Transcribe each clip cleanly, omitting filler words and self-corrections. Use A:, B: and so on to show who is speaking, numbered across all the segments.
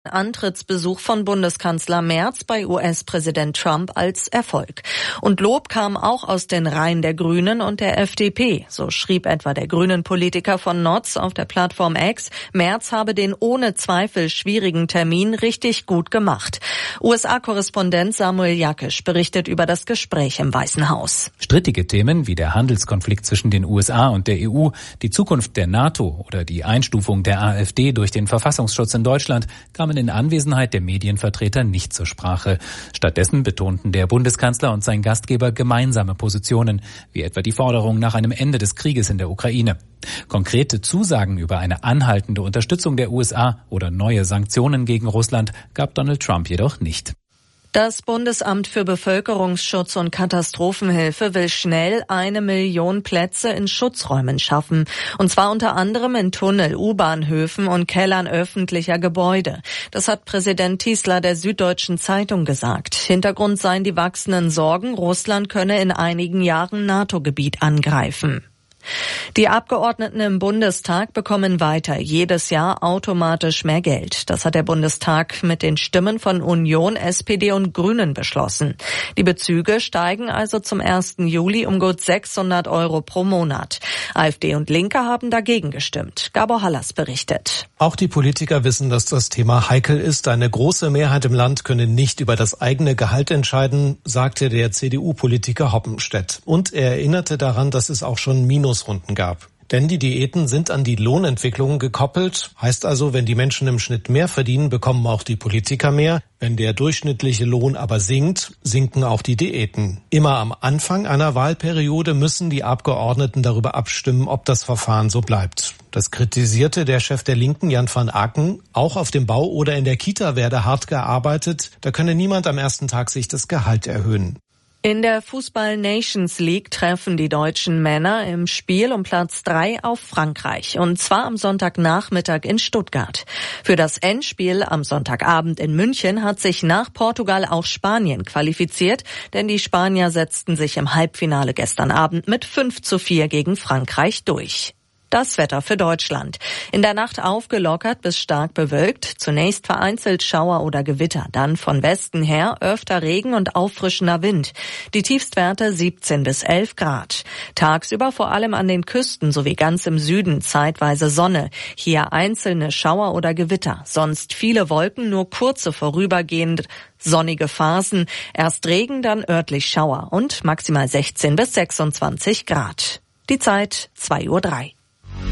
A: Antrittsbesuch von Bundeskanzler Merz bei US-Präsident Trump als Erfolg. Und Lob kam auch aus den Reihen der Grünen und der FDP. So schrieb etwa der Grünen-Politiker von Notz auf der Plattform X, Merz habe den ohne Zweifel schwierigen Termin richtig gut gemacht. USA-Korrespondent Samuel Jakisch berichtet über das Gespräch im Weißen Haus.
B: Strittige Themen wie der Handelskonflikt zwischen den USA und der EU, die Zukunft der NATO oder die Einstufung der AfD durch den Verfassungsschutz in Deutschland kamen in Anwesenheit der Medienvertreter nicht zur Sprache. Stattdessen betonten der Bundeskanzler und sein Gastgeber gemeinsame Positionen, wie etwa die Forderung nach einem Ende des Krieges in der Ukraine. Konkrete Zusagen über eine anhaltende Unterstützung der USA oder neue Sanktionen gegen Russland gab Donald Trump jedoch nicht.
A: Das Bundesamt für Bevölkerungsschutz und Katastrophenhilfe will schnell 1 Million Plätze in Schutzräumen schaffen. Und zwar unter anderem in Tunnel, U-Bahnhöfen und Kellern öffentlicher Gebäude. Das hat Präsident Tiesler der Süddeutschen Zeitung gesagt. Hintergrund seien die wachsenden Sorgen, Russland könne in einigen Jahren NATO-Gebiet angreifen. Die Abgeordneten im Bundestag bekommen weiter jedes Jahr automatisch mehr Geld. Das hat der Bundestag mit den Stimmen von Union, SPD und Grünen beschlossen. Die Bezüge steigen also zum 1. Juli um gut 600 € pro Monat. AfD und Linke haben dagegen gestimmt. Gabor Hallas berichtet.
C: Auch die Politiker wissen, dass das Thema heikel ist. Eine große Mehrheit im Land könne nicht über das eigene Gehalt entscheiden, sagte der CDU-Politiker Hoppenstedt. Und er erinnerte daran, dass es auch schon Minusrunden gab. Denn die Diäten sind an die Lohnentwicklung gekoppelt. Heißt also, wenn die Menschen im Schnitt mehr verdienen, bekommen auch die Politiker mehr. Wenn der durchschnittliche Lohn aber sinkt, sinken auch die Diäten. Immer am Anfang einer Wahlperiode müssen die Abgeordneten darüber abstimmen, ob das Verfahren so bleibt. Das kritisierte der Chef der Linken, Jan van Aken. Auch auf dem Bau oder in der Kita werde hart gearbeitet. Da könne niemand am ersten Tag sich das Gehalt erhöhen.
A: In der Fußball-Nations League treffen die deutschen Männer im Spiel um Platz 3 auf Frankreich. Und zwar am Sonntagnachmittag in Stuttgart. Für das Endspiel am Sonntagabend in München hat sich nach Portugal auch Spanien qualifiziert. Denn die Spanier setzten sich im Halbfinale gestern Abend mit 5:4 gegen Frankreich durch. Das Wetter für Deutschland. In der Nacht aufgelockert bis stark bewölkt. Zunächst vereinzelt Schauer oder Gewitter. Dann von Westen her öfter Regen und auffrischender Wind. Die Tiefstwerte 17 bis 11 Grad. Tagsüber vor allem an den Küsten sowie ganz im Süden zeitweise Sonne. Hier einzelne Schauer oder Gewitter. Sonst viele Wolken, nur kurze vorübergehend sonnige Phasen. Erst Regen, dann örtlich Schauer und maximal 16 bis 26 Grad. Die Zeit 2:03 Uhr.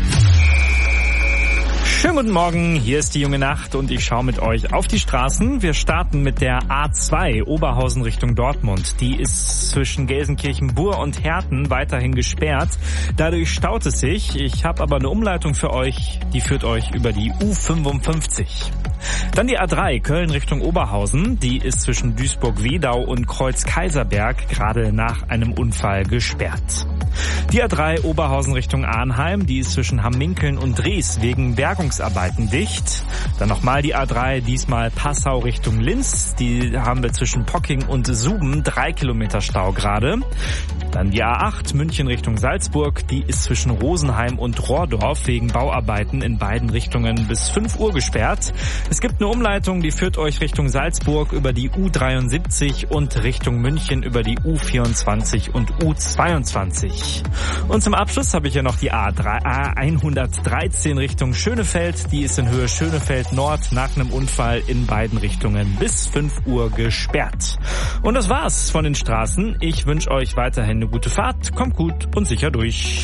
D: Schönen guten Morgen, hier ist die junge Nacht und ich schaue mit euch auf die Straßen. Wir starten mit der A2 Oberhausen Richtung Dortmund. Die ist zwischen Gelsenkirchen-Bur und Herten weiterhin gesperrt. Dadurch staut es sich. Ich habe aber eine Umleitung für euch, die führt euch über die U55. Dann die A3 Köln Richtung Oberhausen. Die ist zwischen Duisburg-Wedau und Kreuz-Kaiserberg gerade nach einem Unfall gesperrt. Die A3 Oberhausen Richtung Arnheim, die ist zwischen Hamminkeln und Dries wegen Bergungsarbeiten dicht. Dann nochmal die A3, diesmal Passau Richtung Linz. Die haben wir zwischen Pocking und Suben, 3 Kilometer Stau gerade. Dann die A8 München Richtung Salzburg, die ist zwischen Rosenheim und Rohrdorf wegen Bauarbeiten in beiden Richtungen bis 5 Uhr gesperrt. Es gibt eine Umleitung, die führt euch Richtung Salzburg über die U73 und Richtung München über die U24 und U22. Und zum Abschluss habe ich hier noch die A113 Richtung Schönefeld. Die ist in Höhe Schönefeld Nord nach einem Unfall in beiden Richtungen bis 5 Uhr gesperrt. Und das war's von den Straßen. Ich wünsche euch weiterhin eine gute Fahrt. Kommt gut und sicher durch.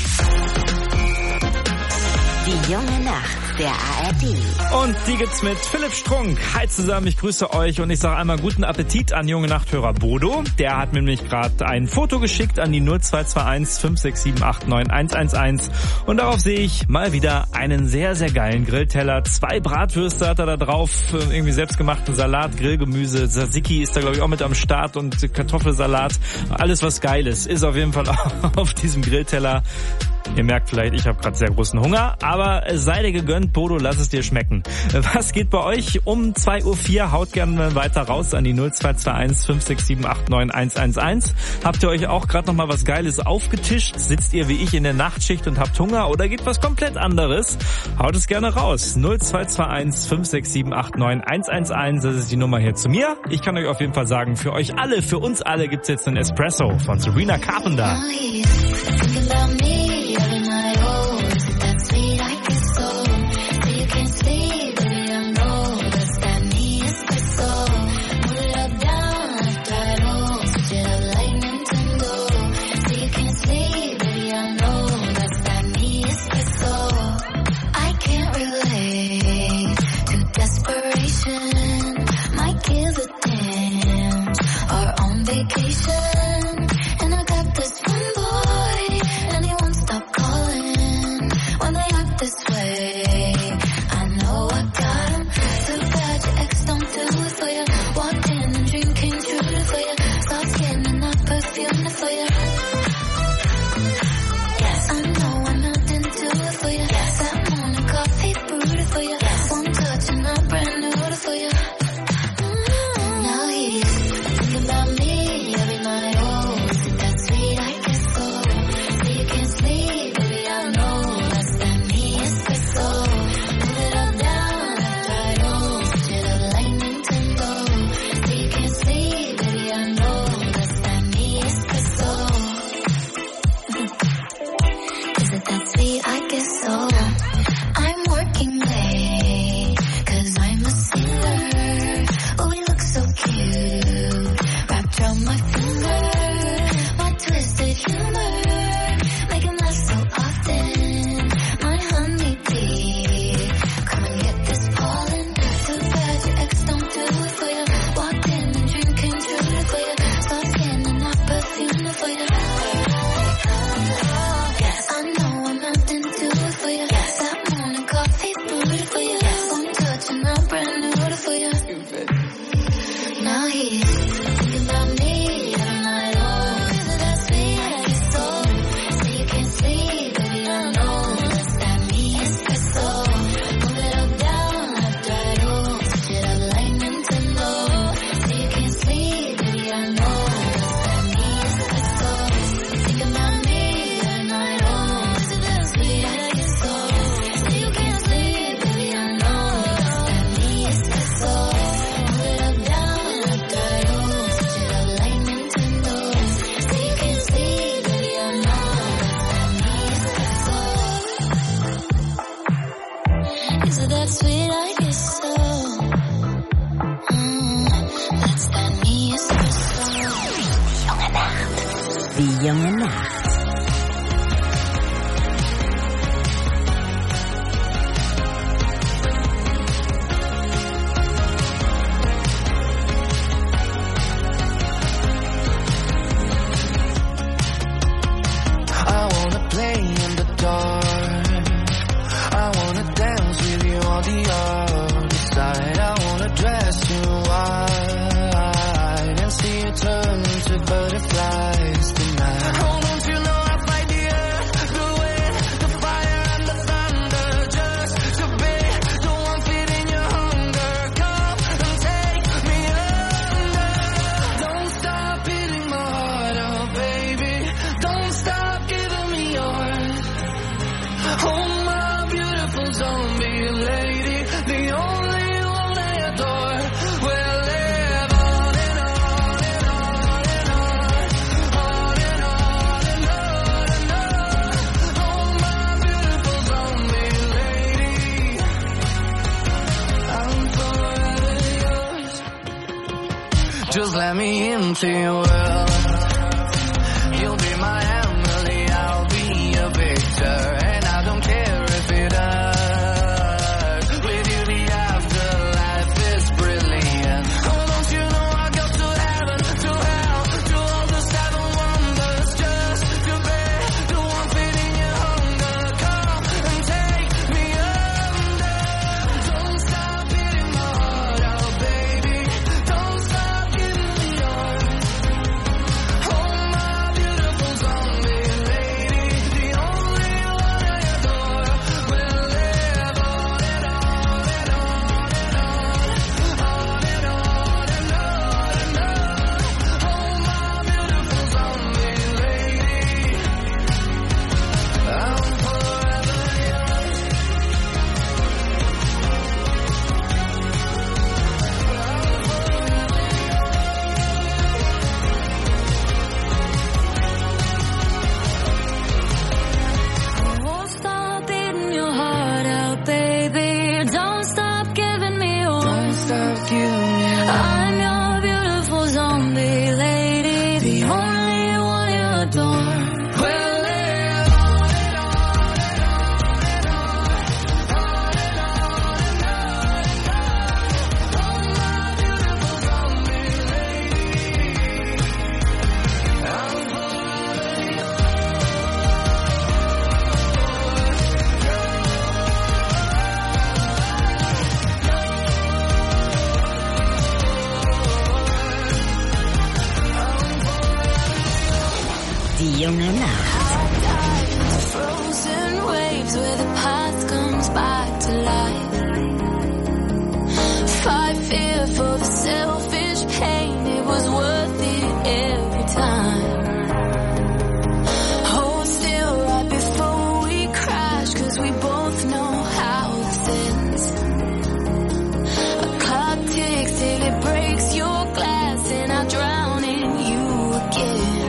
E: Die junge Nacht der ARD.
D: Und die gibt's mit Philipp Strunk. Hi zusammen, ich grüße euch und ich sage einmal guten Appetit an junge Nachthörer Bodo. Der hat mir nämlich gerade ein Foto geschickt an die 0221 567 89111 und darauf sehe ich mal wieder einen sehr, sehr geilen Grillteller. 2 Bratwürste hat er da drauf, irgendwie selbstgemachten Salat, Grillgemüse, Tzatziki ist da glaube ich auch mit am Start und Kartoffelsalat. Alles was geil ist auf jeden Fall auf diesem Grillteller. Ihr merkt vielleicht, ich habe gerade sehr großen Hunger, aber sei dir gegönnt, Bodo, lass es dir schmecken. Was geht bei euch um 2:04 Uhr? Haut gerne weiter raus an die 0221 567 89 111. Habt ihr euch auch gerade noch mal was Geiles aufgetischt? Sitzt ihr wie ich in der Nachtschicht und habt Hunger oder geht was komplett anderes? Haut es gerne raus. 0221 567 89 111. Das ist die Nummer hier zu mir. Ich kann euch auf jeden Fall sagen, für euch alle, für uns alle gibt's jetzt einen Espresso von Sabrina Carpenter.
E: Die junge Nacht.
F: Just let me into your world. You'll be my Emily, I'll be your Victor. And I don't care if it hurts. With you the afterlife is brilliant. Oh, don't you know I go to heaven, to hell, to all the seven wonders. Just to be the one feeding your hunger. Come and take me under. Don't stop beating my heart out, baby. Don't stop giving me yours. Oh, my beautiful zombie
E: Junge Nacht.
G: Frozen waves where the past comes back to life. Fight fear for the selfish pain. It was worth it every time. Hold still right before we crash, 'cause we both know how this ends. A clock ticks till it breaks your glass, and I drown in you again.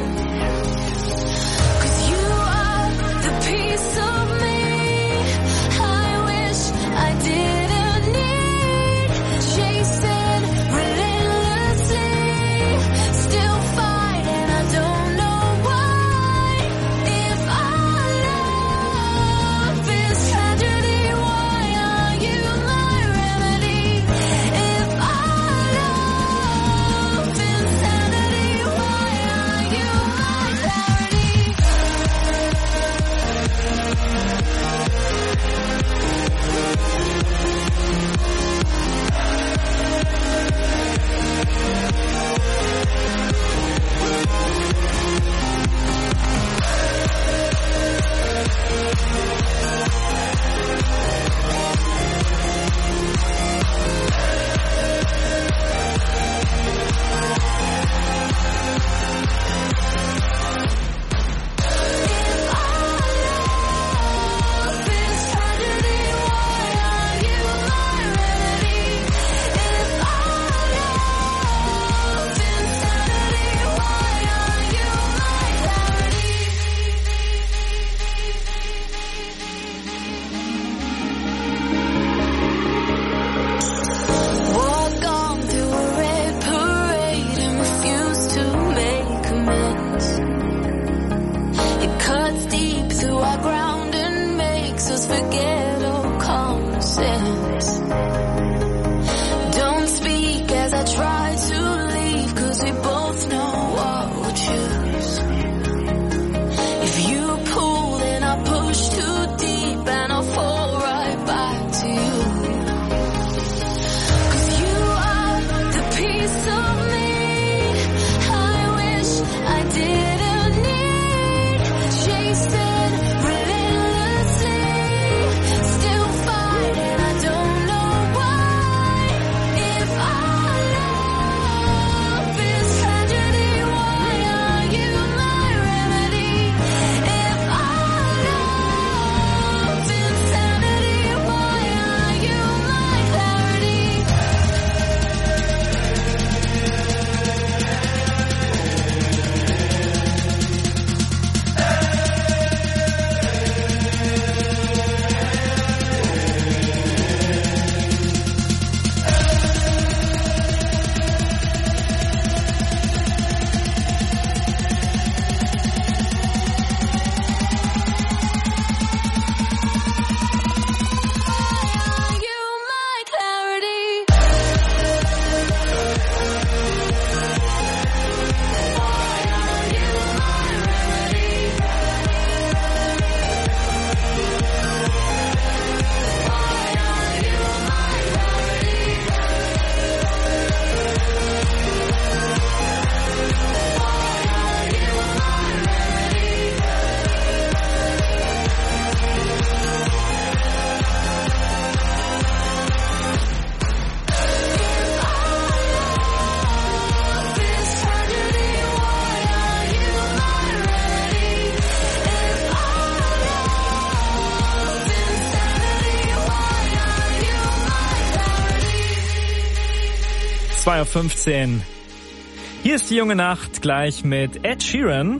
D: (2:15 Uhr). Hier ist die junge Nacht gleich mit Ed Sheeran.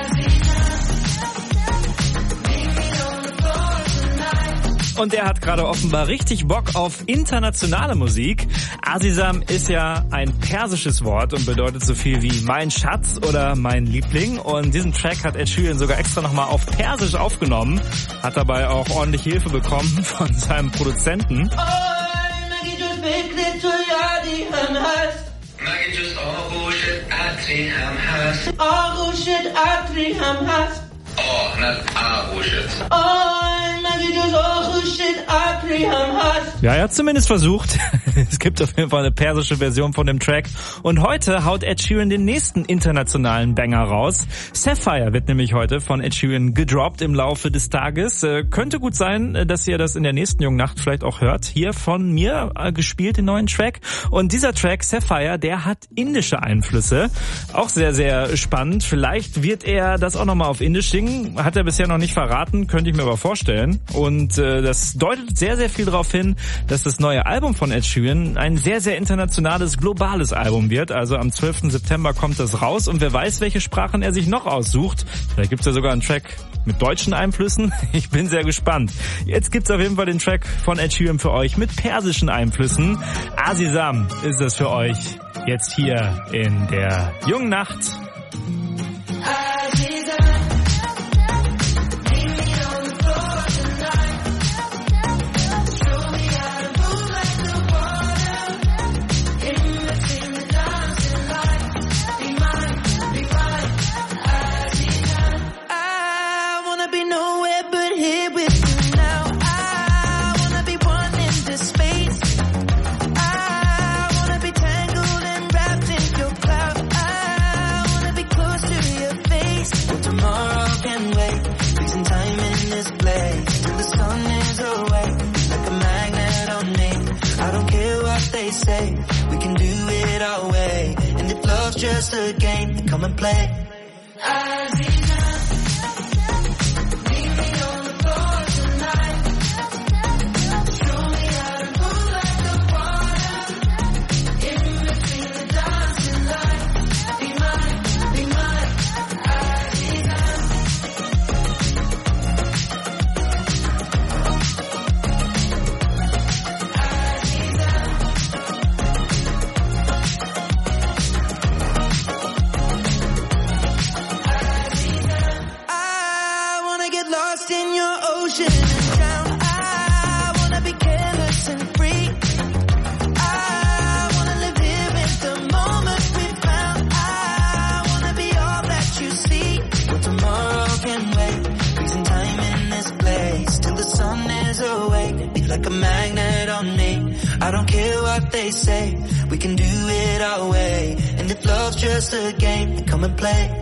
D: Und der hat gerade offenbar richtig Bock auf internationale Musik. Azizam ist ja ein persisches Wort und bedeutet so viel wie mein Schatz oder mein Liebling. Und diesen Track hat Ed Sheeran sogar extra nochmal auf Persisch aufgenommen. Hat dabei auch ordentlich Hilfe bekommen von seinem Produzenten. Ja, er hat zumindest versucht. Es gibt auf jeden Fall eine persische Version von dem Track. Und heute haut Ed Sheeran den nächsten internationalen Banger raus. Sapphire wird nämlich heute von Ed Sheeran gedroppt im Laufe des Tages. Könnte gut sein, dass ihr das in der nächsten Jungen Nacht vielleicht auch hört. Hier von mir gespielt, den neuen Track. Und dieser Track, Sapphire, der hat indische Einflüsse. Auch sehr, sehr spannend. Vielleicht wird er das auch nochmal auf Indisch singen. Hat er bisher noch nicht verraten, könnte ich mir aber vorstellen. Und das deutet sehr, sehr viel darauf hin, dass das neue Album von Ed Sheeran ein sehr, sehr internationales, globales Album wird. Also am 12. September kommt das raus und wer weiß, welche Sprachen er sich noch aussucht. Vielleicht gibt's ja sogar einen Track mit deutschen Einflüssen. Ich bin sehr gespannt. Jetzt gibt's auf jeden Fall den Track von Ed Sheeran für euch mit persischen Einflüssen. Azizam ist das für euch jetzt hier in der Jungen Nacht.
F: We can do it our way, and if love's just a game, come and play. Like a magnet on me. I don't care what they say. We can do it our way. And if love's just a game, then come and play.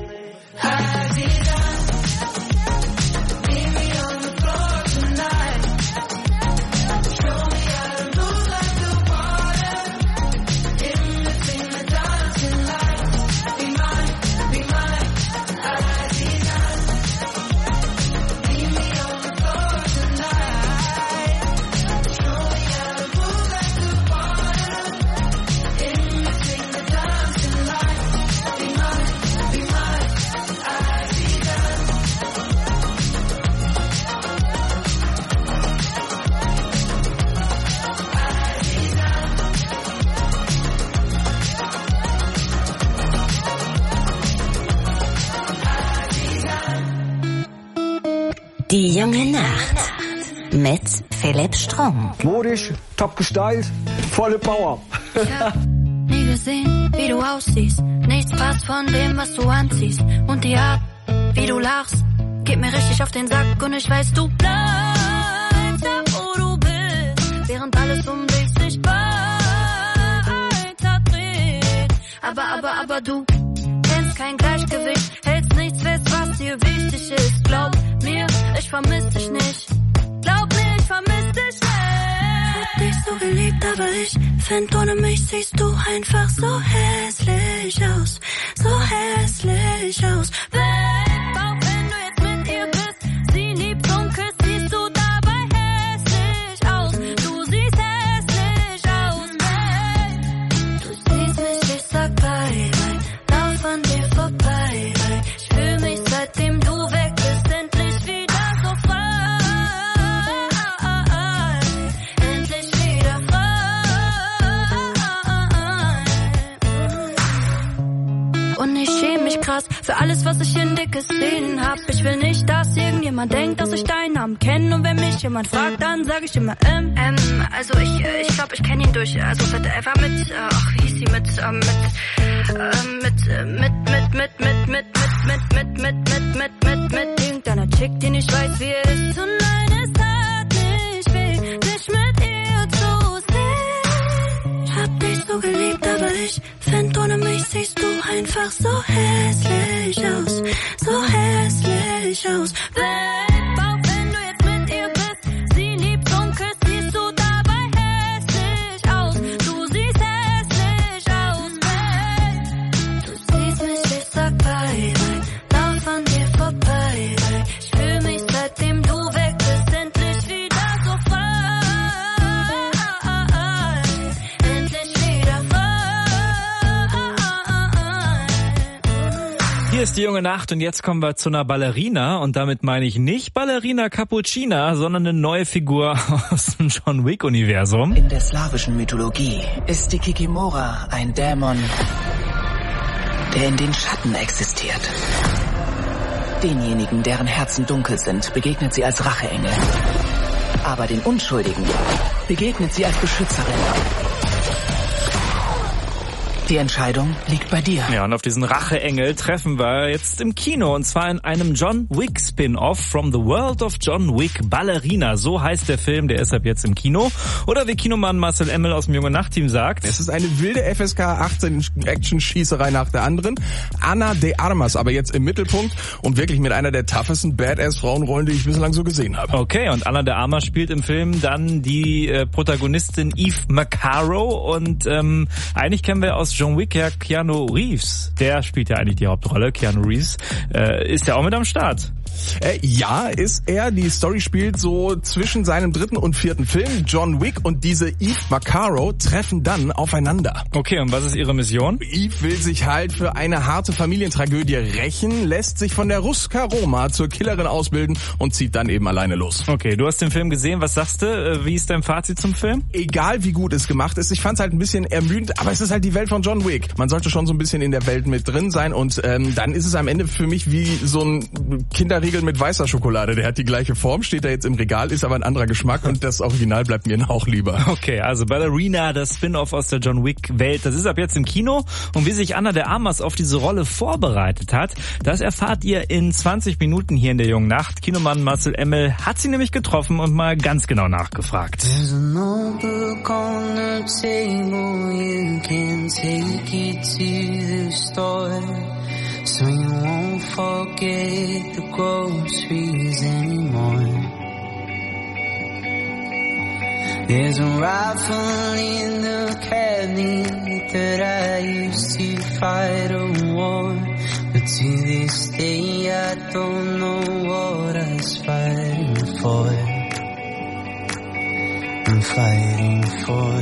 E: Die junge Nacht mit Philipp Strunk.
H: Modisch, top gestylt, volle Power.
G: Ich hab nie gesehen, wie du aussiehst. Nichts passt von dem, was du anziehst. Und die Art, wie du lachst, geht mir richtig auf den Sack. Und ich weiß, du bleibst da, wo du bist, während alles um dich sich weiter dreht. Aber du kennst kein Gleichgewicht, hältst nichts fest, was dir wichtig ist. Glaub mir, ich vermiss dich nicht. Glaub mir, ich vermiss dich nicht. Hab dich so geliebt, aber ich find, ohne mich siehst du einfach so hässlich aus. So hässlich aus. Babe, auch wenn du jetzt mit ihr bist, sie liebt und küsst, siehst du dabei hässlich aus. Du siehst hässlich aus, babe. Du siehst mich, ich sag bye, bye. Lauf an dir vorbei, bye. Ich fühl mich, seitdem du weg bist, endlich wieder so frei. Endlich wieder frei. Und ich schäme mich krass für alles, was ich in dir gesehen hab. Ich will nicht, dass irgendjemand denkt, dass ich deinen Namen kenne. Und wenn mich jemand fragt, dann sag ich immer also ich glaub, ich kenn ihn durch, also er war mit, wie hieß sie, mit irgendeiner Chick, die nicht weiß, wie er ist. Und eines Tages so geliebt, aber ich find, ohne mich siehst du einfach so hässlich aus. So hässlich aus. Babe, auch wenn du jetzt mit ihr bist, sie liebt und küsst, siehst du dabei hässlich aus. Du siehst hässlich aus, babe. Du siehst mich, ich sag bye, bye, lauf an dir vorbei, bye. Ich fühl mich, seitdem du weg bist, endlich wieder so frei. Endlich wieder frei.
D: Hier ist die junge Nacht und jetzt kommen wir zu einer Ballerina und damit meine ich nicht Ballerina Cappuccina, sondern eine neue Figur aus dem John Wick-Universum.
I: In der slawischen Mythologie ist die Kikimora ein Dämon, der in den Schatten existiert. Denjenigen, deren Herzen dunkel sind, begegnet sie als Racheengel. Aber den Unschuldigen begegnet sie als Beschützerin. Die Entscheidung liegt bei dir.
D: Ja, und auf diesen Racheengel treffen wir jetzt im Kino. Und zwar in einem John Wick Spin-Off From the World of John Wick Ballerina. So heißt der Film, der ist ab jetzt im Kino. Oder wie Kinomann Marcel Emmel aus dem Junge Nacht-Team sagt:
J: Es ist eine wilde FSK 18 Action-Schießerei nach der anderen. Ana de Armas aber jetzt im Mittelpunkt und wirklich mit einer der toughesten Badass-Frauenrollen, die ich bislang so gesehen habe.
D: Okay, und Ana de Armas spielt im Film dann die Protagonistin Eve McCarroll. Und eigentlich kennen wir aus John Wick ja Keanu Reeves. Der spielt ja eigentlich die Hauptrolle. Keanu Reeves ist ja auch mit am Start.
J: Ja, ist er. Die Story spielt so zwischen seinem 3. und 4. Film. John Wick und diese Eve McCarroll treffen dann aufeinander.
D: Okay, und was ist ihre Mission?
J: Eve will sich halt für eine harte Familientragödie rächen, lässt sich von der Ruska Roma zur Killerin ausbilden und zieht dann eben alleine los.
D: Okay, du hast den Film gesehen. Was sagst du? Wie ist dein Fazit zum Film?
J: Egal wie gut es gemacht ist, ich fand es halt ein bisschen ermüdend, aber es ist halt die Welt von John Wick. Man sollte schon so ein bisschen in der Welt mit drin sein und dann ist es am Ende für mich wie so ein Kinderriegel mit weißer Schokolade. Der hat die gleiche Form, steht da jetzt im Regal, ist aber ein anderer Geschmack und das Original bleibt mir auch lieber.
D: Okay, also Ballerina, das Spin-Off aus der John Wick-Welt, das ist ab jetzt im Kino. Und wie sich Ana de Armas auf diese Rolle vorbereitet hat, das erfahrt ihr in 20 Minuten hier in der jungen Nacht. Kinomann Marcel Emmel hat sie nämlich getroffen und mal ganz genau nachgefragt.
F: There's a notebook on the table, you can take it to the store, so you won't forget the groceries anymore. There's a rifle in the cabinet that I used to fight a war, but to this day I don't know what I was fighting for. I'm fighting for.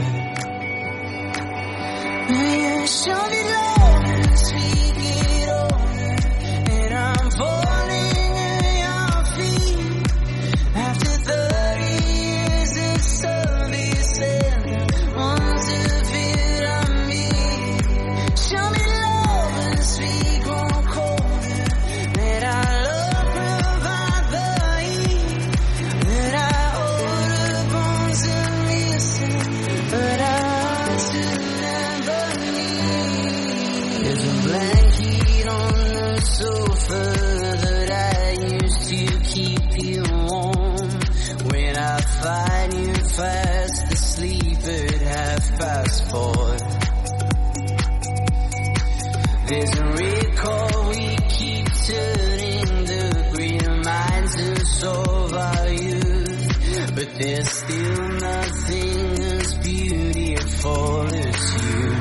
F: You show me love as we get older, and I'm falling at your feet. After 30 years of service and want to feel on me. Show me love as we grow colder, that our love provide the heat, that our older bones are missing, but our hearts will never leave. There's a blanket on the sofa that I used to keep you warm. When I find you fast asleep at 4:30. There's a record we keep turning, the great minds us of our youth, but there's still nothing as beautiful as you.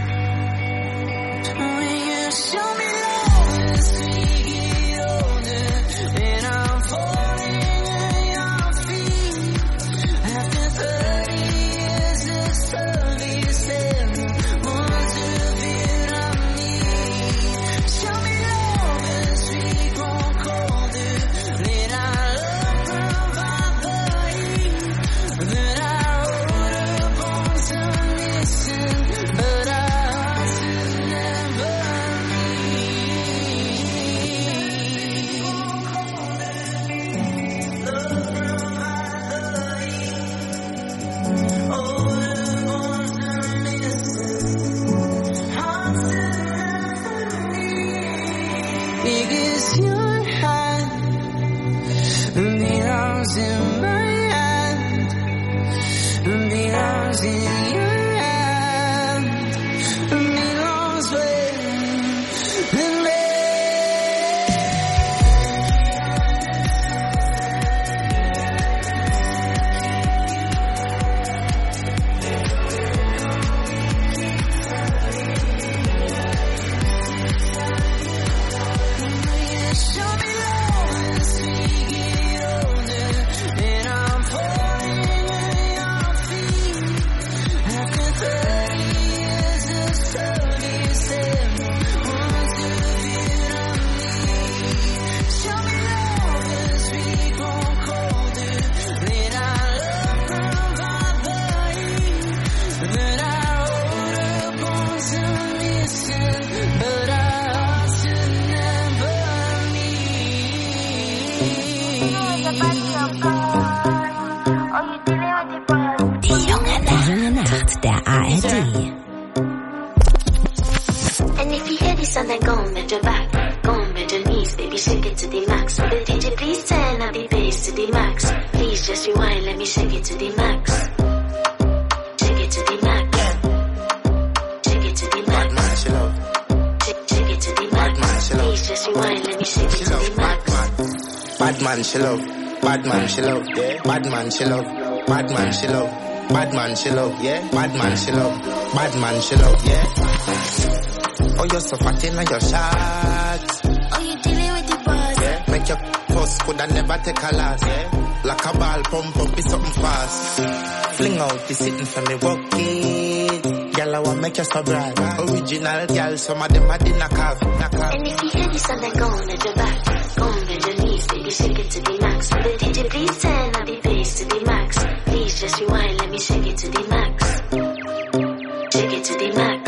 F: When you show me love as we get older, and I'm falling at your feet. After 30 years of service and want to feel on me. Show me love as we grow colder, let our love provide the heat,
G: passion, but our hearts should never meet.
E: Die junge Nacht der ARD.
K: And if you hear this song, then go and bend your back, go and bend your knees, baby, shake it to the max. Will the DJ please turn up the bass to the max? Please just rewind, let me shake it to the max. Shake it to the max. Shake it to the max. Shake it to the max. Please just rewind, let me shake it to the max.
L: Bad man, she love. Bad man, she love. Yeah. Bad man, she love. Bad man, she love. Bad man, she love. Yeah. Bad man, she love. Bad man, she love. Yeah. Oh, you're so fat in your shots.
K: Oh, you dealing with the boss.
L: Yeah. Make your post coulda never take a loss. Yeah. Like a ball pump up, be something fast. Fling out the sitting for me, walk it. Girl, I want make you so bright. Original girl, some of them are the knockoff.
K: And if you hear this song, then go on at your back. Go on bend your knees, baby, shake it to the max. Will the DJ please turn up the bass to the max? Please just rewind, let me shake it to the max. Shake it to the max.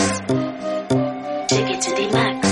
K: Shake it to the max.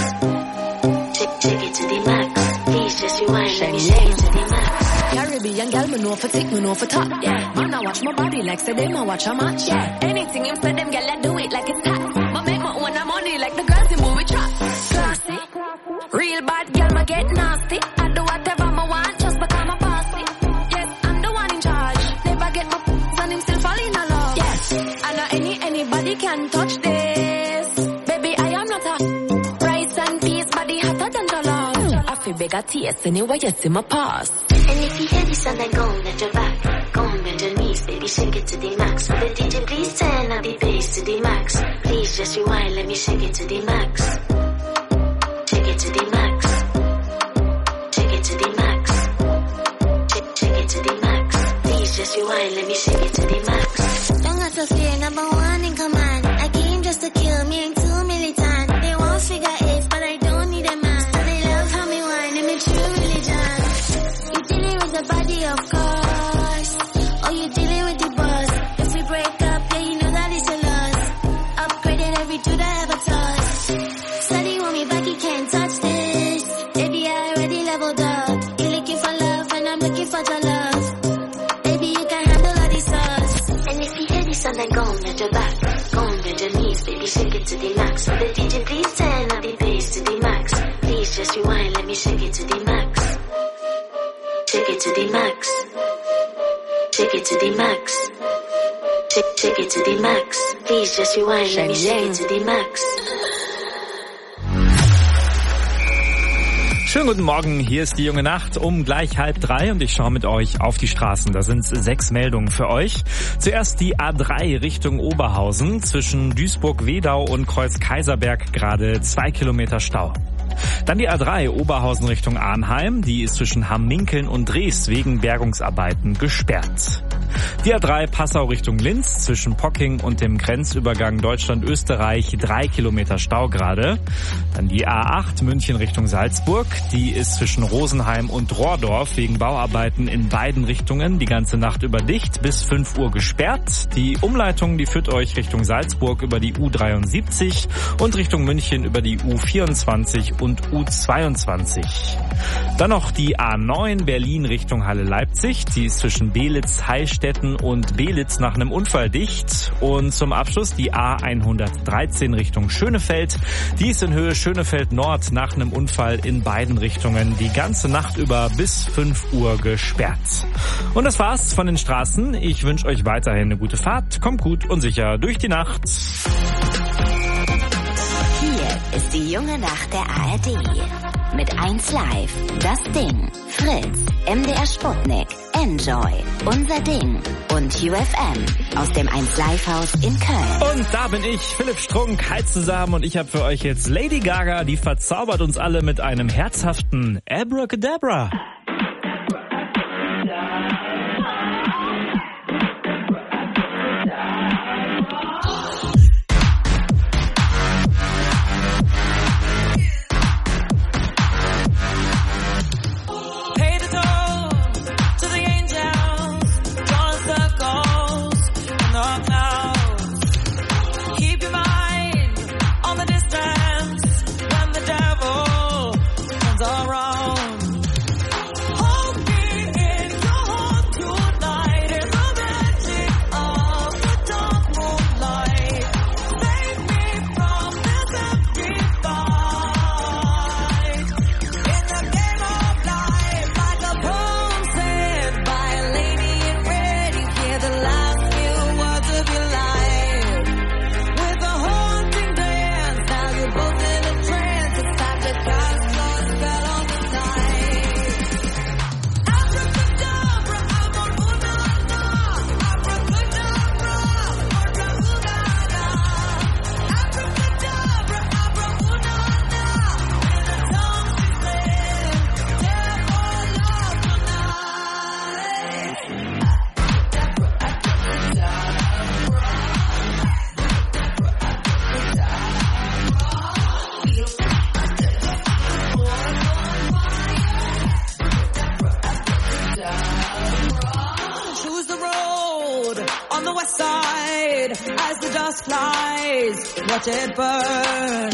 K: Shake it to the max. Please just rewind, let me shake it to the max.
M: Caribbean girl, me know for tick, me know for top, yeah. Man, I watch my body like say them, I watch a match, yeah. Anything him say them, girl, I do it like it's hot. But make my own money like the girls in movie trap. Classy, real bad girl, me get nasty. I do whatever I want, just become a bossy. Yes, I'm the one in charge. Never get my and him still fall in love. Yes, I know anybody can touch this. Baby, I am not a rice and peas, body hotter than the love. I feel bigger taste anyway, you see my past.
K: And if you hear this song, then go and bend your back. Go and bend your knees, baby, shake it to the max. Will the DJ please turn up the bass to the max? Please just rewind, let me shake it to the max. Shake it to the max. Shake it to the max. Shake it to the max. Please just rewind, let me shake it to the max.
N: Don't got to fear, number one in command. I came just to kill me, ain't too militant. They won't figure it, but I don't need a man. So they love how me whine, I'm a true religion. You dealing with the body, of course. Oh, you dealing with the boss. If we break up, yeah, you know that it's a loss. Upgraded every dude I ever touched. Steady want me back, you can't touch this. Baby, I already leveled up. You looking for love, and I'm looking for your love. Baby, you can handle all these sauce.
K: And if you hear this song, then go and bend your back. Go and bend your knees, baby, shake it to the max. Will the DJ please turn up the bass to the max? Please just rewind, let me shake it to the max. Shake it to the max. Shake it to the max. Shake it to the max. Please just rewind, let me shake it to the max.
D: Schönen guten Morgen, hier ist die junge Nacht um gleich 2:30 und ich schaue mit euch auf die Straßen. Da sind 6 Meldungen für euch. Zuerst die A3 Richtung Oberhausen. Zwischen Duisburg-Wedau und Kreuz-Kaiserberg gerade 2 Kilometer Stau. Dann die A3 Oberhausen Richtung Arnheim. Die ist zwischen Hamminkeln und Drees wegen Bergungsarbeiten gesperrt. Die A3 Passau Richtung Linz zwischen Pocking und dem Grenzübergang Deutschland-Österreich 3 Kilometer Stau gerade. Dann die A8 München Richtung Salzburg. Die ist zwischen Rosenheim und Rohrdorf wegen Bauarbeiten in beiden Richtungen die ganze Nacht über dicht, bis 5 Uhr gesperrt. Die Umleitung, die führt euch Richtung Salzburg über die U73 und Richtung München über die U24 und U22. Dann noch die A9 Berlin Richtung Halle-Leipzig. Die ist zwischen Belitz, Heilstätten und Belitz nach einem Unfall dicht. Und zum Abschluss die A113 Richtung Schönefeld. Die ist in Höhe Schönefeld Nord nach einem Unfall in beiden Richtungen die ganze Nacht über bis 5 Uhr gesperrt. Und das war's von den Straßen. Ich wünsche euch weiterhin eine gute Fahrt. Kommt gut und sicher durch die Nacht.
E: Hier ist die junge Nacht der ARD. Mit 1 Live, das Ding, Fritz, MDR Sputnik, Enjoy, Unser Ding und UFM aus dem 1 Live Haus in Köln.
D: Und da bin ich, Philipp Strunk, hi zusammen und ich habe für euch jetzt Lady Gaga, die verzaubert uns alle mit einem herzhaften Abracadabra.
O: Keep your mind on the distance. flies, watch it burn.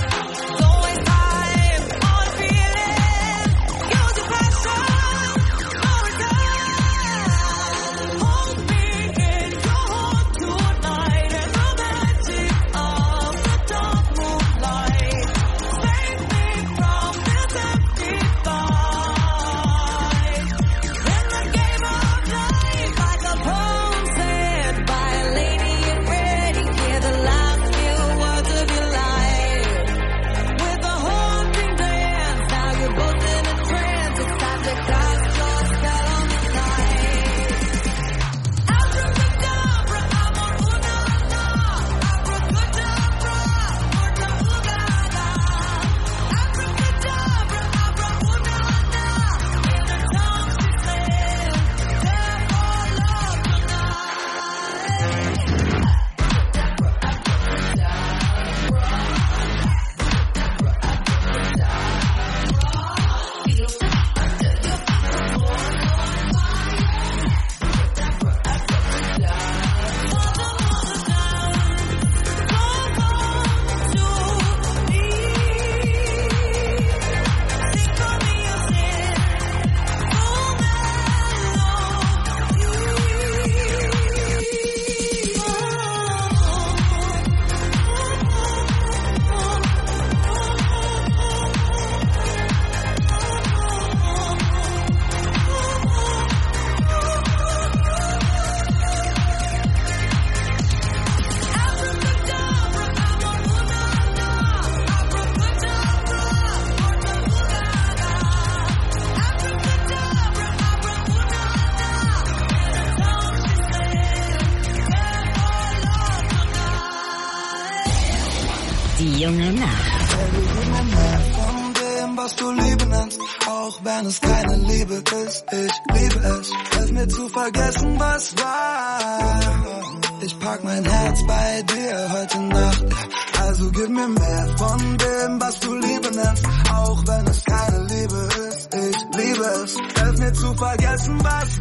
E: Die junge Nacht.
F: Von dem, was du Liebe nennst, auch wenn es keine Liebe ist, ich liebe es. Hilf mir zu vergessen, was war. Ich pack mein Herz bei dir heute Nacht. Also gib mir mehr von dem, was du Liebe nennst, auch wenn es keine Liebe ist, ich liebe es. Hilf mir zu vergessen, was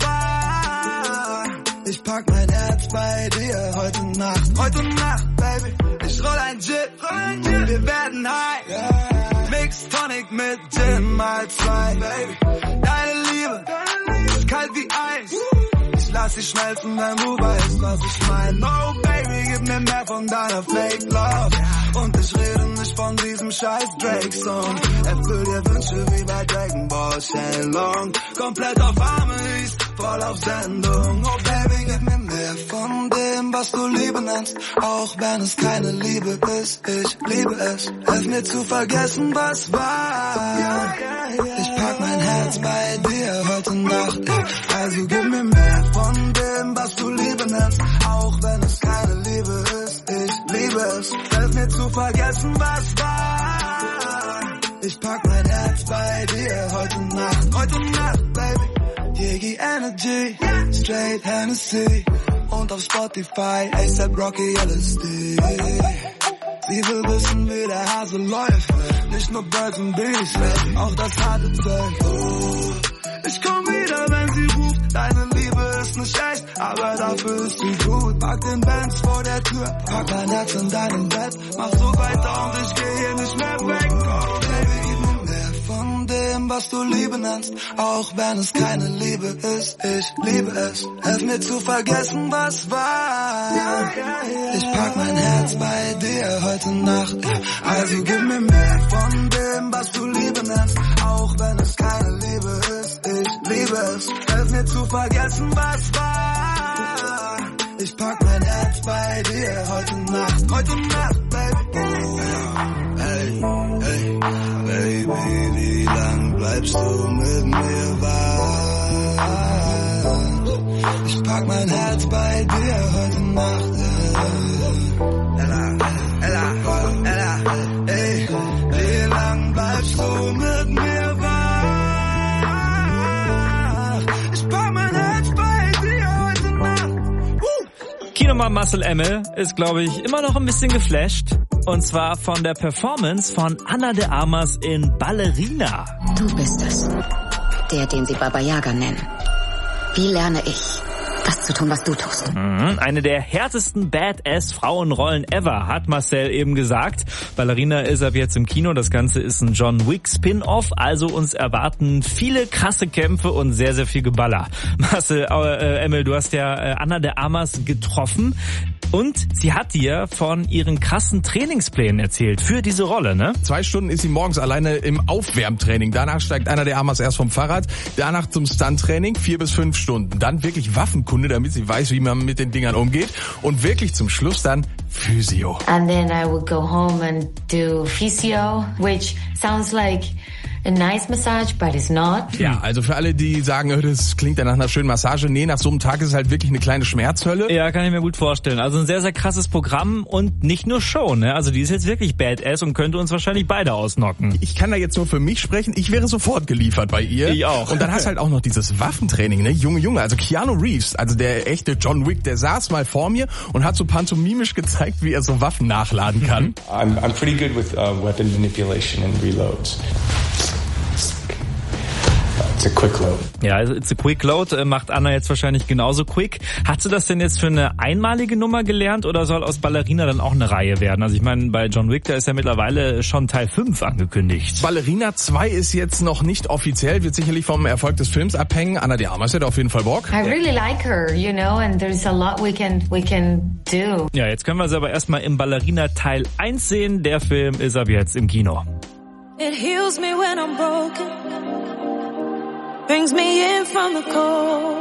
F: war. Ich pack mein Herz bei dir heute Nacht, Baby. Ich roll ein Gin, wir werden high. Mix Tonic mit Gin mal 2, Baby. Deine Liebe ist kalt wie Eis. Ich lass dich schmelzen, wenn du weißt, was ich mein. Oh Baby, gib mir mehr von deiner Fake Love. Und ich rede nicht von diesem scheiß Drake-Song. Erfüll dir Wünsche wie bei Dragon Ball Shenlong. Komplett auf Harmonies, voll auf Sendung. Oh Baby, gib mir mehr von dem, was du Liebe nennst, auch wenn es keine Liebe ist, ich liebe es. Hilf mir zu vergessen, was war. Ich pack mein Herz bei dir heute Nacht. Also gib mir mehr von dem, was du Liebe nennst, auch wenn es keine Liebe ist, ich liebe es. Hilf mir zu vergessen, was war. Ich pack mein Herz bei dir heute Nacht, Baby. Jiggy Energy, straight Hennessy und auf Spotify ASAP Rocky LSD. Sie will wissen, wie der Hase läuft, nicht nur Birds and Bees, auch das harte Zeug. Ich komm wieder, wenn sie ruft, deine Liebe ist nicht echt, aber dafür ist sie gut. Pack den Benz vor der Tür, pack mein Herz in deinem Bett, mach so weiter und ich geh hier nicht mehr weg. Oh, Baby, gib mir mehr von dem, was du Liebe nennst, auch wenn es keine Liebe ist, ich liebe es. Hilf mir zu vergessen, was war. Ich pack mein Herz bei dir heute Nacht, also gib mir mehr von dem, was du Liebe nennst, auch wenn es keine Liebe ist, ich liebe es. Hilf mir zu vergessen, was war. Ich pack mein Herz bei dir heute Nacht, Baby. Hey, hey, Baby, wie lang bleibst du mit mir wach? Ich pack mein Herz bei dir heute Nacht. Ella, ey, wie lang bleibst du mit mir wach? Ich pack mein Herz bei dir heute Nacht.
D: Kinoman Marcel Emmel ist, glaube ich, immer noch ein bisschen geflasht. Und zwar von der Performance von Ana de Armas in Ballerina.
E: Du bist es. Der, den sie Baba Yaga nennen. Wie lerne ich
P: das zu tun, was du tust.
D: Eine der härtesten Badass-Frauenrollen ever, hat Marcel eben gesagt. Ballerina ist ab jetzt im Kino. Das Ganze ist ein John Wick Spin-Off. Also uns erwarten viele krasse Kämpfe und sehr, sehr viel Geballer. Marcel, Emil, du hast ja Ana de Armas getroffen. Und sie hat dir von ihren krassen Trainingsplänen erzählt für diese Rolle, ne?
J: 2 Stunden ist sie morgens alleine im Aufwärmtraining. Danach steigt Ana de Armas erst vom Fahrrad. Danach zum Stunttraining, 4 bis 5 Stunden. Dann wirklich Waffenkunde, damit sie weiß, wie man mit den Dingern umgeht. Und wirklich zum Schluss dann Physio.
Q: And then I would go home and do physio, which sounds like a nice massage, but it's not.
J: Ja, also für alle, die sagen, das klingt ja nach einer schönen Massage. Nee, nach so einem Tag ist es halt wirklich eine kleine Schmerzhölle.
D: Ja, kann ich mir gut vorstellen. Also ein sehr, sehr krasses Programm und nicht nur Show, ne? Also die ist jetzt wirklich Badass und könnte uns wahrscheinlich beide ausnocken.
J: Ich kann da jetzt nur für mich sprechen. Ich wäre sofort geliefert bei ihr.
D: Ich auch.
J: Und dann hast halt auch noch dieses Waffentraining, ne? Junge. Also Keanu Reeves, also der echte John Wick, der saß mal vor mir und hat so pantomimisch gezeigt, wie er so Waffen nachladen kann.
R: I'm pretty good with weapon manipulation and reloads. It's a quick load.
D: Ja, also it's a quick load, macht Anna jetzt wahrscheinlich genauso quick. Hast du das denn jetzt für eine einmalige Nummer gelernt oder soll aus Ballerina dann auch eine Reihe werden? Also ich meine, bei John Wick, da ist ja mittlerweile schon Teil 5 angekündigt.
J: Ballerina 2 ist jetzt noch nicht offiziell, wird sicherlich vom Erfolg des Films abhängen. Ana de Armas hätte auf jeden Fall Bock.
Q: I really like her, you know, and there's a lot we can do.
D: Ja, jetzt können wir sie aber erstmal im Ballerina Teil 1 sehen. Der Film ist ab jetzt im Kino.
G: It heals me when I'm broken. Brings me in from the cold.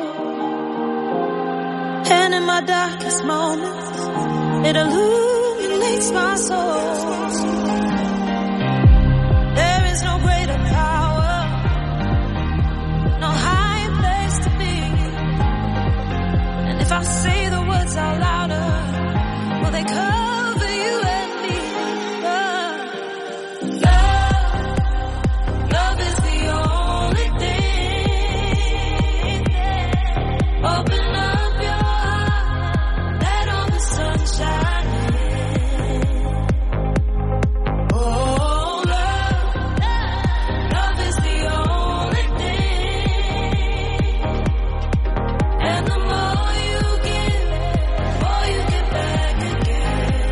G: And in my darkest moments, it illuminates my soul. There is no greater power, no higher place to be. And if I say the words out louder, will they cover you and me? Love is the only thing. Open up your heart, let all the sunshine in. Oh, love is the only thing. And the more you give, the more you get back again.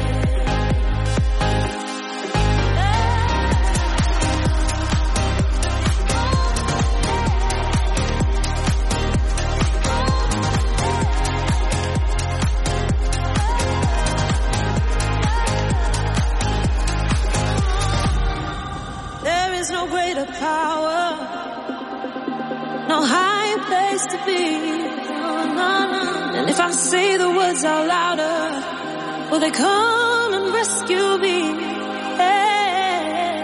G: There is no greater power, no higher place to be. And if I say the words out louder, will they come and rescue me? Hey,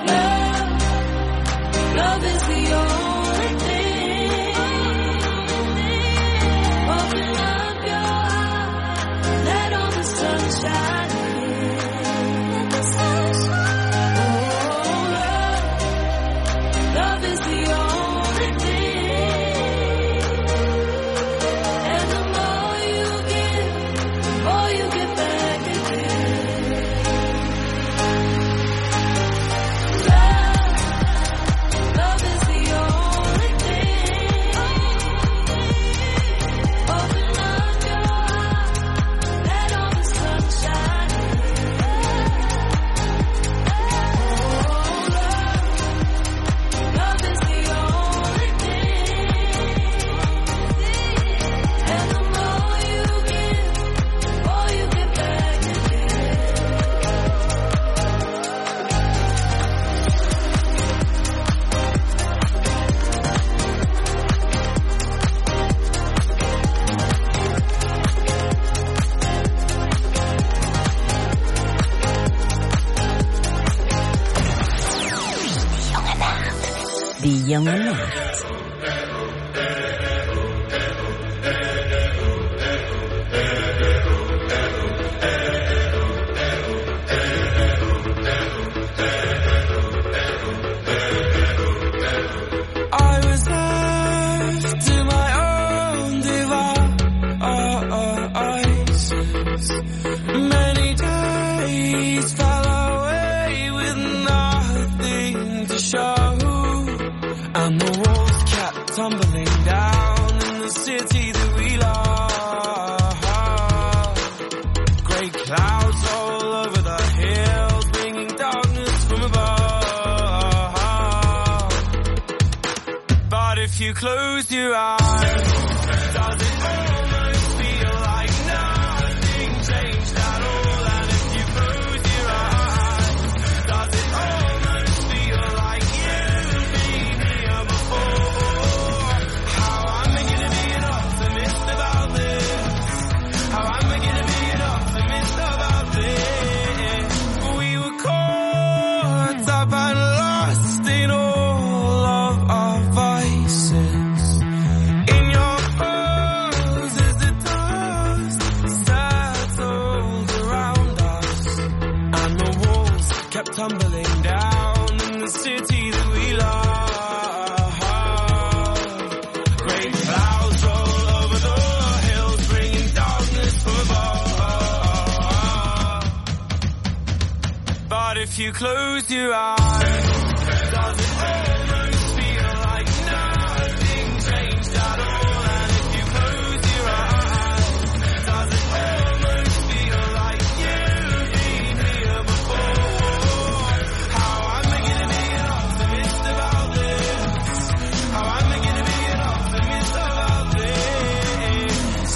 G: love is the only thing. Open up your heart, let all the sunshine in. Let the sunshine. Love is the only thing. And the more you give, the more you get back again. Love is the only thing. Open up your heart, let all the sunshine in. Love is the only thing. And the more you give, the more you get back again.
P: Die junge Nacht.
O: I was left to my own devices. Many days fell away with nothing to show, and the walls kept if you close your eyes, does it almost feel like nothing changed at all? And if you close your eyes, does it almost feel like you've been here before? How am I gonna be an optimist about this? How am I gonna be an optimist about this? We were caught up and lost in all of our vices. In your poses, the dust settled around us, and the walls kept tumbling down in the city that we love. Great clouds roll over the hills, bringing darkness from above. But if you close your eyes, does it almost feel like nothing changed at all? And if you close your eyes, does it almost feel like you've been here before? How am I gonna be an optimist about this? How am I gonna be an optimist about this?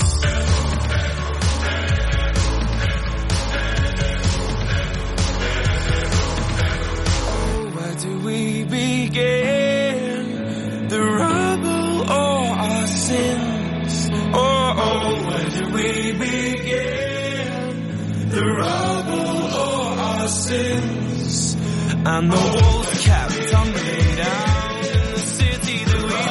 O: Oh, where do we begin? The rubble or our sins? Oh, where do we begin? The rubble or our sins? And the walls kept tumbling down in the city that we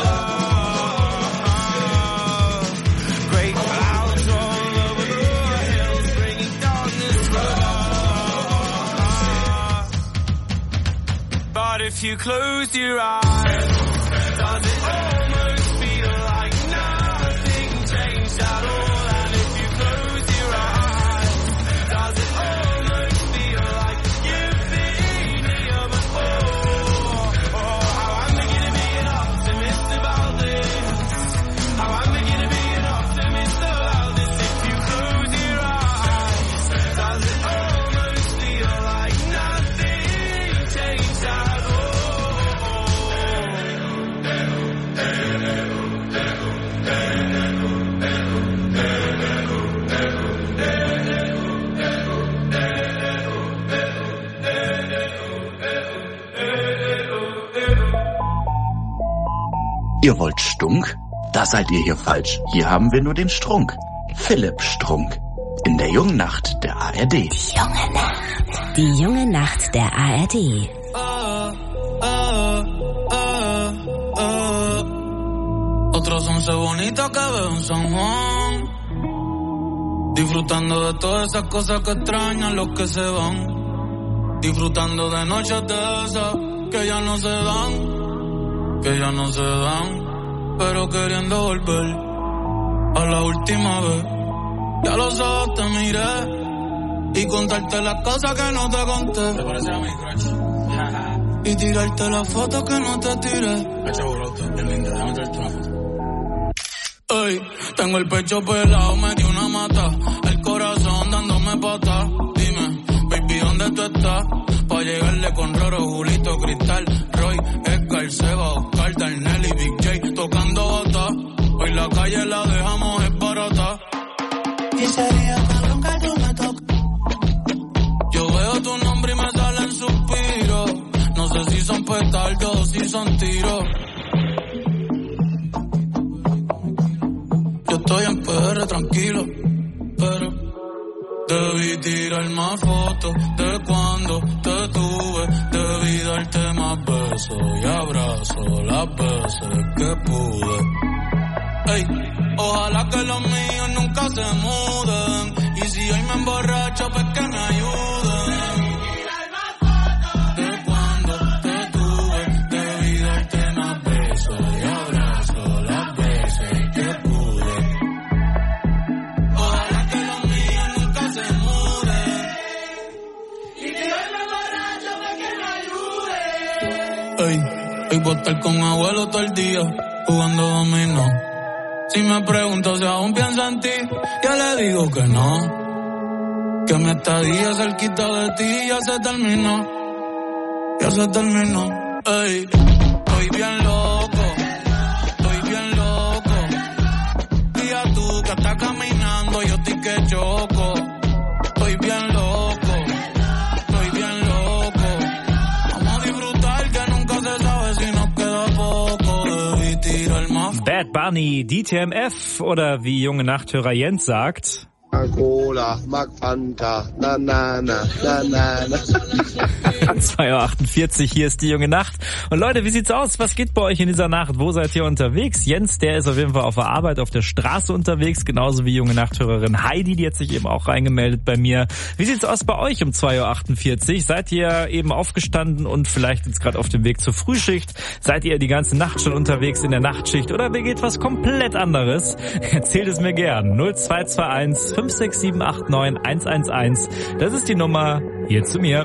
O: love. Great clouds roll over the hills, bringing darkness from above. But if you close your eyes, does it almost feel like nothing changed at all? And if you close your eyes, does it almost feel like you've been here before? Oh, how am I gonna be an optimist about this? How am I gonna be an optimist about this? If you close your eyes, does it almost feel like nothing changed at all?
S: Ihr wollt Stunk? Da seid ihr hier falsch. Hier haben wir nur den Strunk. Philipp Strunk. In der jungen Nacht der ARD.
P: Die junge Nacht. Die junge Nacht der ARD.
O: Otros 11 bonitos que veo en San Juan, disfrutando de todas esas cosas que extrañan los que se van, disfrutando de noches de esas que ya no se dan, pero queriendo volver a la última vez. Ya los ojos te miré y contarte las cosas que no te conté. ¿Te parece a mi crush? Y tirarte las fotos que no te tiré. Bien linda, déjame tirarte una foto. Ey, tengo el pecho pelado, me dio una mata, el corazón dándome pata. Dime, baby, ¿dónde tú estás? Pa' llegarle con Roro, Julito, Cristal, Roy, Edgar, Seba, Oscar, Darnell y Big J tocando bata. Hoy la calle la dejamos es barata. Y sería cabrón que tú me toques. Yo veo tu nombre y me salen suspiros. No sé si son petardos o si son tiros. Yo estoy en PR tranquilo, pero debí tirar más fotos de cuando te tuve. Debí darte más besos y abrazos las veces que pude. Ey, ojalá que los míos nunca se muden. Y si hoy me emborracho, pues que me ayuden. De cuando te tuve, debí darte más besos y abrazos las veces que pude. Ojalá que los míos nunca se muden. Y que hoy me emborracho, pues que me ayuden. Ey, hoy voy a estar con abuelo todo el día, jugando dominó. Si me pregunto si aún pienso en ti, yo le digo que no. Que mi estadía cerquita de ti ya se terminó. Ya se terminó. Ey, estoy bien loco.
D: Bad Bunny, DTMF oder wie junge Nachthörer Jens sagt...
T: Cola, mag Fanta, na na na, na na na.
D: 2.48 Uhr, hier ist die junge Nacht. Und Leute, wie sieht's aus? Was geht bei euch in dieser Nacht? Wo seid ihr unterwegs? Jens, der ist auf jeden Fall auf der Arbeit, auf der Straße unterwegs, genauso wie junge Nachthörerin Heidi, die hat sich eben auch reingemeldet bei mir. Wie sieht's aus bei euch um 2.48 Uhr? Seid ihr eben aufgestanden und vielleicht jetzt gerade auf dem Weg zur Frühschicht? Seid ihr die ganze Nacht schon unterwegs in der Nachtschicht oder begeht was komplett anderes? Erzählt es mir gern. 0221 56789 111. Das ist die Nummer hier zu mir.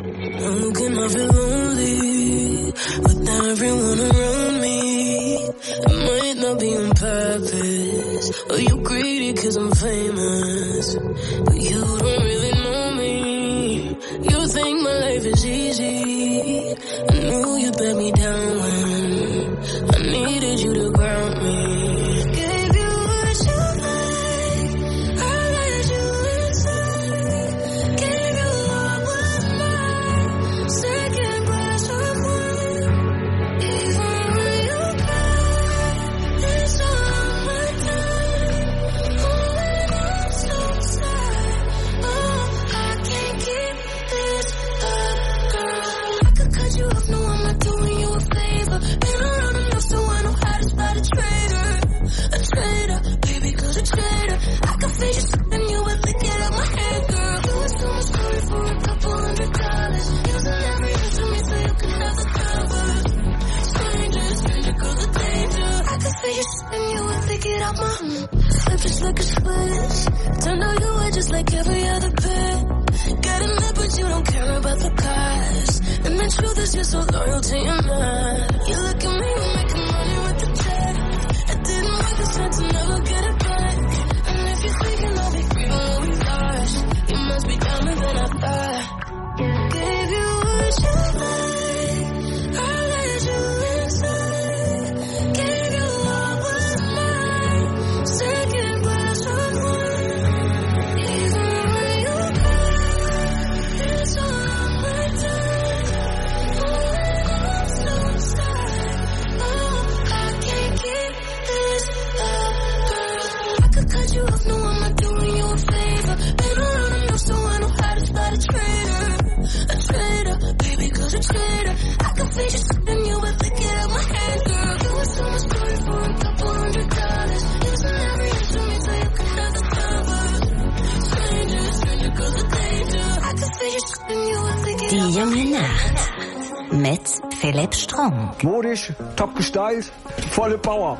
P: Die junge Nacht mit Philipp Strunk.
H: Modisch, top gestylt, volle Power.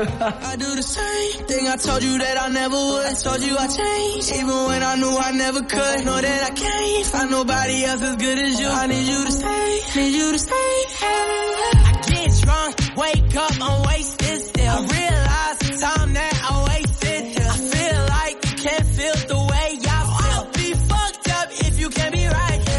F: I do the same thing I told you that I never would. I told you I changed, even when I knew I never could. Know that I can't find nobody else as good as you. I need you to stay, need you to stay. I get drunk, wake up, I'm wasted still. I realize the time that I wasted here. I feel like you can't feel the way I feel. I'll be fucked up if you can't be right here.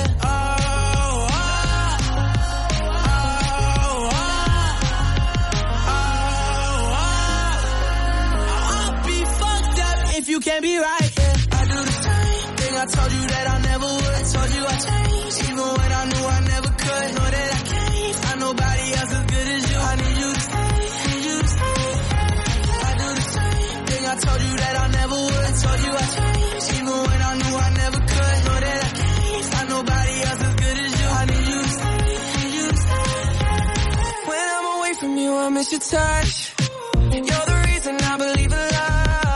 F: You can't be right, yeah. I do the same thing I told you that I never would. I told you I changed, even when I knew I never could. Know that I can't find nobody else as good as you. I need you to stay, need you to stay. I do the same thing I told you that I never would. I told you I changed, even when I knew I never could. Know that I can't find nobody else as good as you. I need you to stay, need you to stay. When I'm away from you, I miss your touch. You're the reason I believe in love.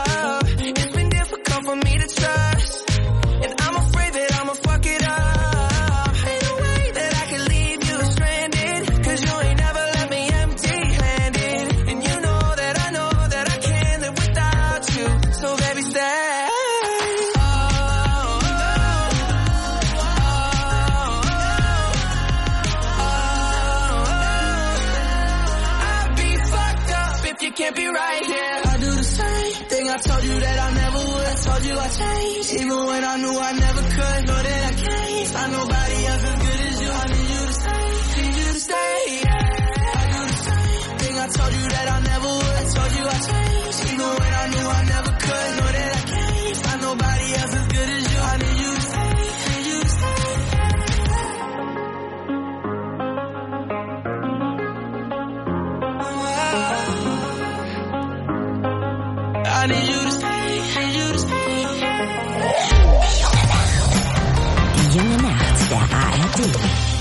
F: For me to trust, and I'm afraid that I'ma fuck it up. Ain't no way that I can leave you stranded, cause you ain't never left me empty-handed. And you know that I can't live without you. So baby, stay. I'd be fucked up if you can't be right here. I do the same thing I told you that I never would. I told you I changed, even when I knew I never could. Know that I can't find nobody else as good as you. I need you to stay, need you to stay. I do the same thing I told you that I never would. I told you I changed, even when I knew I never could. Know that I can't find nobody else as good as you. I need you to stay, need you to stay. I need you to stay, need you to stay.
P: Die junge Nacht der ARD.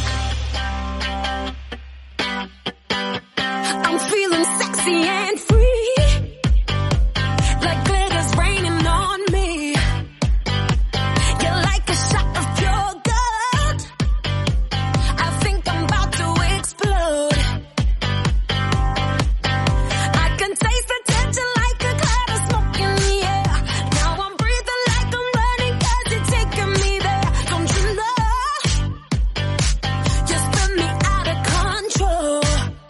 G: I'm feeling sexy and free, like glitter's raining on me. You're like a shot of pure gold. I think I'm about to explode. I can taste the tension like a cloud of smoke in the air. Now I'm breathing like I'm running 'cause you're taking me there. Don't you know? You spin me out of control.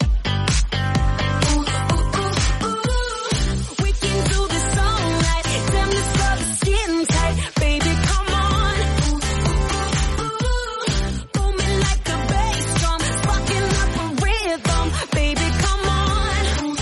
G: We can do this all night. Damn, this love is getting tight. Baby, come on. Booming like a bass drum, sparking up a rhythm. Baby, come on. Until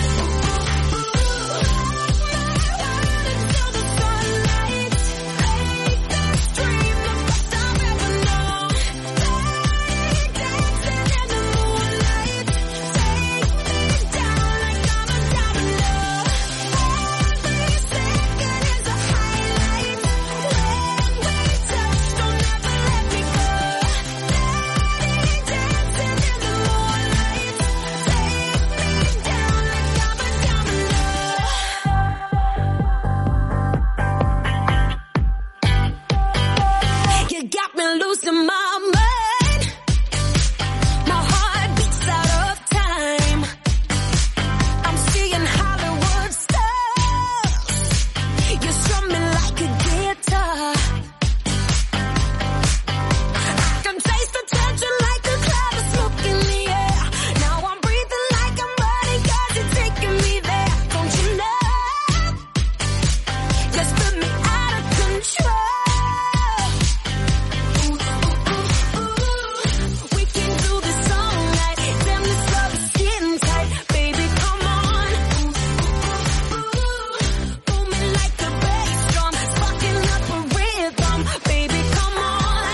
G: the sunlight. Make this dream the best I've ever known. Dancing in the moonlight. Take me down like I'm a diamond. Every second is a highlight. When we touch, don't ever let me go. Dancing in the moonlight. Take me down like I'm a diamond. You got me losing my mind. My heart beats out of time. I'm seeing Hollywood stars. You strum me like a guitar. I can taste the tension like a cloud of smoke in the air. Now I'm breathing like I'm running 'cause you're taking me there. Don't you know? You spin me out of control. We can do this all night. Damn, this love is getting tight. Baby, come on. Booming like a bass drum, sparking up a rhythm. Baby, come on.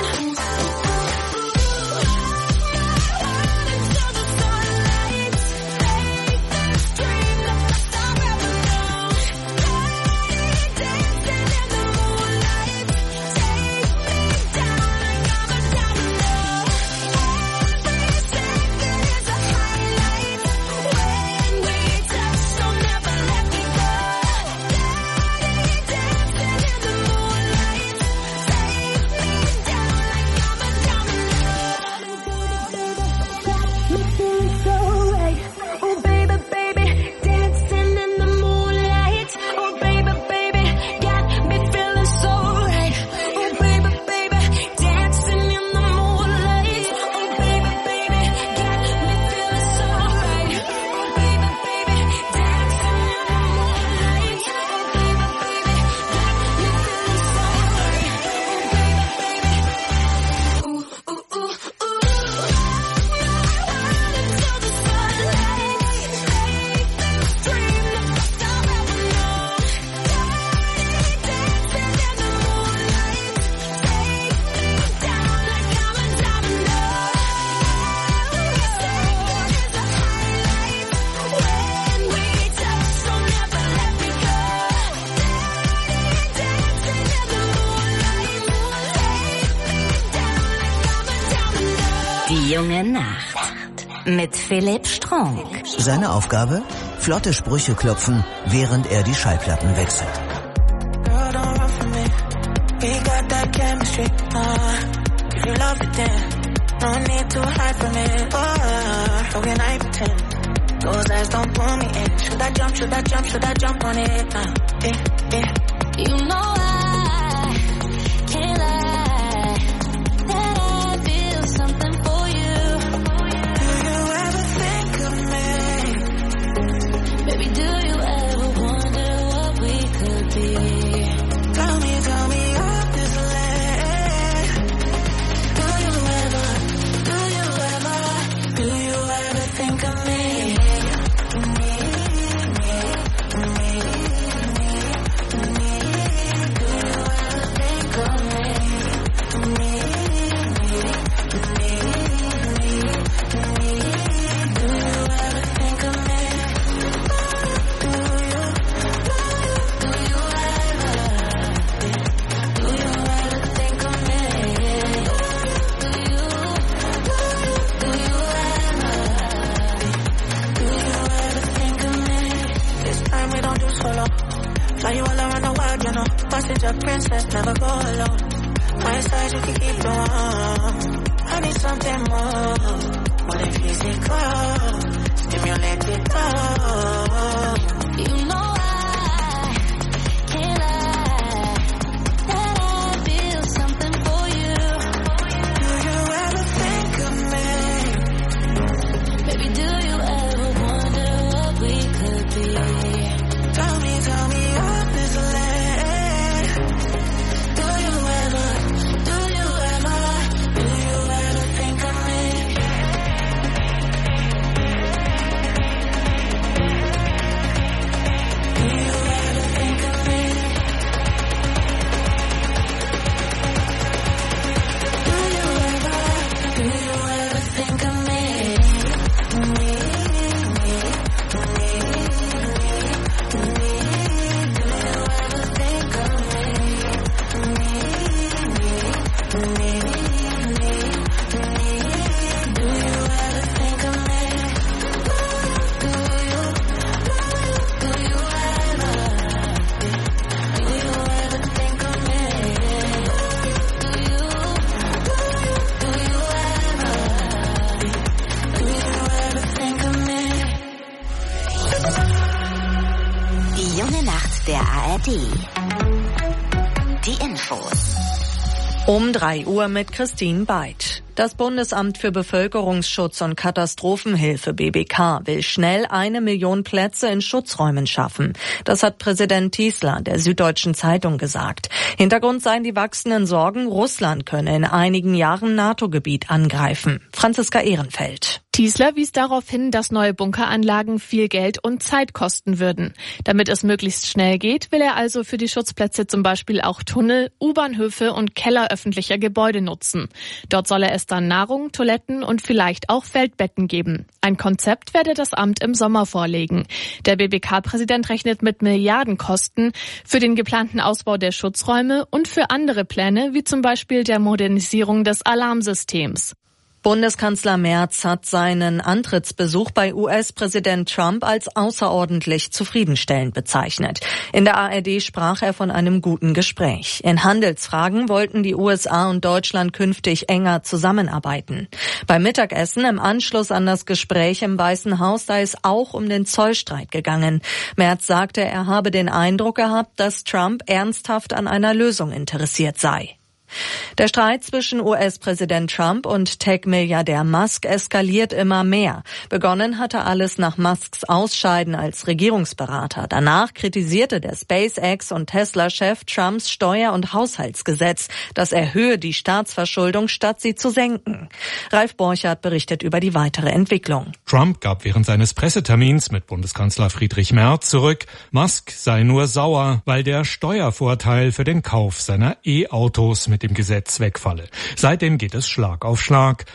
G: Until the sunlight. Make this dream the best I've ever known. Dancing in the moonlight. Take me down like I'm a diamond. Every second is a highlight. When we touch, don't ever let me go. Dancing in the moonlight. Take me down like I'm a diamond. Me feeling so right. Oh baby, baby, dancing in the moonlight. Oh baby, baby, got me feeling so right. Oh baby, baby, dancing in the moonlight. Oh baby, baby, got me feeling so right. Oh baby, baby, dancing in the moonlight. Oh baby, baby, got me feeling so right. Oh baby, baby, ooh ooh ooh ooh. Until the sunlight. Make this dream the best I've ever known. Dancing in the moonlight. Take me down like I'm a diamond. Every second is a highlight. When we touch, don't ever let me go. Dancing in the moonlight. Take me down like I'm a diamond.
P: Die junge Nacht. Mit Philipp Strunk.
U: Seine Aufgabe? Flotte Sprüche klopfen, während er die Schallplatten wechselt.
F: Girl, don't run from me. We got that chemistry. If you love it, then no need to hide from it. How can I pretend? Those eyes don't pull me in. Should I jump? Should I jump? Should I jump on it?
G: You know I can't lie that I feel something for you.
F: Do you ever think of me?
G: Baby, do you ever wonder what we could be?
F: Tell me honestly. Do you ever think of me? Do distance, let's never go alone. My side, you can keep the warm. I need something more than physical. Stimulate it all.
G: You know I can't lie that I feel something for you.
F: Do you ever think of me?
G: Baby, do you ever wonder what we could be?
F: Tell me honestly. Do you ever think of me? Do you ever think of me? Do you ever think of me?
E: Die junge Nacht der ARD. Die Infos.
A: Um 3 Uhr mit Christine Beid. Das Bundesamt für Bevölkerungsschutz und Katastrophenhilfe BBK will schnell 1 Million Plätze in Schutzräumen schaffen. Das hat Präsident Tiesler der Süddeutschen Zeitung gesagt. Hintergrund seien die wachsenden Sorgen, Russland könne in einigen Jahren NATO-Gebiet angreifen. Franziska Ehrenfeld.
B: Tiesler wies darauf hin, dass neue Bunkeranlagen viel Geld und Zeit kosten würden. Damit es möglichst schnell geht, will er also für die Schutzplätze zum Beispiel auch Tunnel, U-Bahnhöfe und Keller öffentlicher Gebäude nutzen. Dort soll er es dann Nahrung, Toiletten und vielleicht auch Feldbetten geben. Ein Konzept werde das Amt im Sommer vorlegen. Der BBK-Präsident rechnet mit Milliardenkosten für den geplanten Ausbau der Schutzräume und für andere Pläne, wie zum Beispiel der Modernisierung des Alarmsystems.
A: Bundeskanzler Merz hat seinen Antrittsbesuch bei US-Präsident Trump als außerordentlich zufriedenstellend bezeichnet. In der ARD sprach er von einem guten Gespräch. In Handelsfragen wollten die USA und Deutschland künftig enger zusammenarbeiten. Beim Mittagessen im Anschluss an das Gespräch im Weißen Haus sei es auch um den Zollstreit gegangen. Merz sagte, er habe den Eindruck gehabt, dass Trump ernsthaft an einer Lösung interessiert sei. Der Streit zwischen US-Präsident Trump und Tech-Milliardär Musk eskaliert immer mehr. Begonnen hatte alles nach Musks Ausscheiden als Regierungsberater. Danach kritisierte der SpaceX- und Tesla-Chef Trumps Steuer- und Haushaltsgesetz. Das erhöhe die Staatsverschuldung, statt sie zu senken. Ralf Borchardt berichtet über die weitere Entwicklung.
V: Trump gab während seines Pressetermins mit Bundeskanzler Friedrich Merz zurück, Musk sei nur sauer, weil der Steuervorteil für den Kauf seiner E-Autos mit dem Gesetz wegfalle. Seitdem geht es Schlag auf Schlag.